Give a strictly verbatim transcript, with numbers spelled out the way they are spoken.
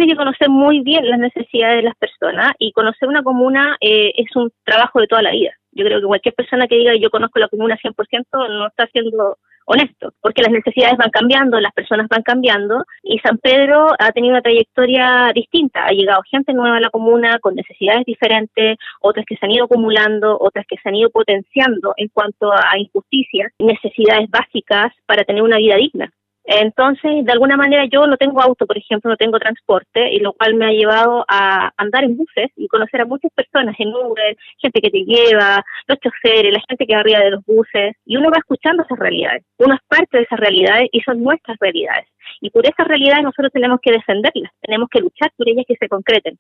que conocer muy bien las necesidades de las personas, y conocer una comuna eh, es un trabajo de toda la vida. Yo creo que cualquier persona que diga yo conozco la comuna cien por ciento no está siendo honesto, porque las necesidades van cambiando, las personas van cambiando, y San Pedro ha tenido una trayectoria distinta. Ha llegado gente nueva a la comuna con necesidades diferentes, otras que se han ido acumulando, otras que se han ido potenciando en cuanto a injusticias, necesidades básicas para tener una vida digna. Entonces, de alguna manera, yo no tengo auto, por ejemplo, no tengo transporte, y lo cual me ha llevado a andar en buses y conocer a muchas personas en Uber, gente que te lleva, los choferes, la gente que va arriba de los buses, y uno va escuchando esas realidades. Uno es parte de esas realidades y son nuestras realidades. Y por esas realidades nosotros tenemos que defenderlas, tenemos que luchar por ellas que se concreten.